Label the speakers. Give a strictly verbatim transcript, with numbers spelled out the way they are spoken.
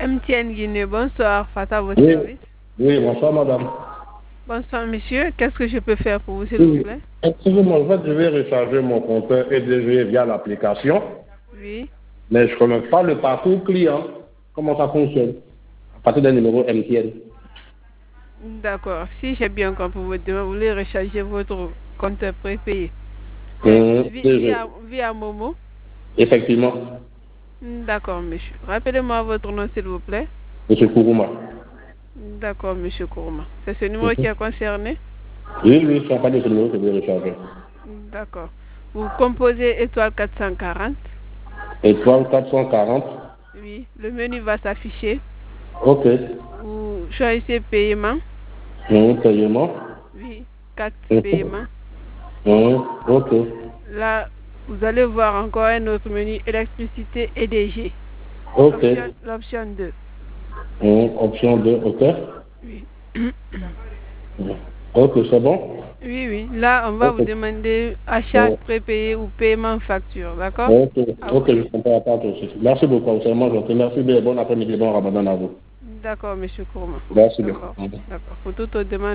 Speaker 1: M T N Guinée, bonsoir, Fata, votre
Speaker 2: Oui,
Speaker 1: service.
Speaker 2: oui, bonsoir madame.
Speaker 1: Bonsoir monsieur, qu'est-ce que je peux faire pour vous s'il vous
Speaker 2: Oui.
Speaker 1: plaît?
Speaker 2: Excusez-moi, en fait, je vais recharger mon compteur E D G via l'application,
Speaker 1: Oui.
Speaker 2: mais je ne connais pas le parcours client. Comment ça fonctionne? À partir d'un numéro M T N.
Speaker 1: D'accord, si j'ai bien compris votre demande, vous voulez recharger votre compteur prépayé. C'est
Speaker 2: Hum,
Speaker 1: vi-
Speaker 2: D G.
Speaker 1: via, via Momo?
Speaker 2: Effectivement,
Speaker 1: D'accord monsieur. Rappelez-moi votre nom s'il vous plaît.
Speaker 2: monsieur Kourouma.
Speaker 1: D'accord monsieur Kourma. C'est ce numéro qui
Speaker 2: Mhm.
Speaker 1: est concerné?
Speaker 2: Oui, oui, c'est pas de ce numéro que je vais recharger.
Speaker 1: D'accord. Vous composez étoile quatre cent quarante.
Speaker 2: Étoile quatre cent quarante.
Speaker 1: Oui, le menu va s'afficher.
Speaker 2: Ok.
Speaker 1: Vous choisissez paiement.
Speaker 2: Hum, paiement.
Speaker 1: Oui, quatre
Speaker 2: Mhm.
Speaker 1: paiements.
Speaker 2: Hum, ok.
Speaker 1: Là, vous allez voir encore un autre menu électricité E D G.
Speaker 2: Ok.
Speaker 1: L'option l'option deux.
Speaker 2: Hum, option deux, ok.
Speaker 1: Oui.
Speaker 2: Hum. Ok, c'est bon?
Speaker 1: Oui, oui. Là, on va vous
Speaker 2: Ok.
Speaker 1: demander achat
Speaker 2: Hum.
Speaker 1: prépayé ou paiement facture. D'accord?
Speaker 2: Ok,
Speaker 1: À
Speaker 2: ok,
Speaker 1: vous
Speaker 2: je
Speaker 1: de...
Speaker 2: comprends pas tout de suite. Merci beaucoup, c'est moi gentil. Merci bien, bon après-midi, bon ramadan à vous.
Speaker 1: D'accord, monsieur Kourma.
Speaker 2: Merci bien.
Speaker 1: D'accord.
Speaker 2: Mhm.
Speaker 1: D'accord. Pour toute autre demande,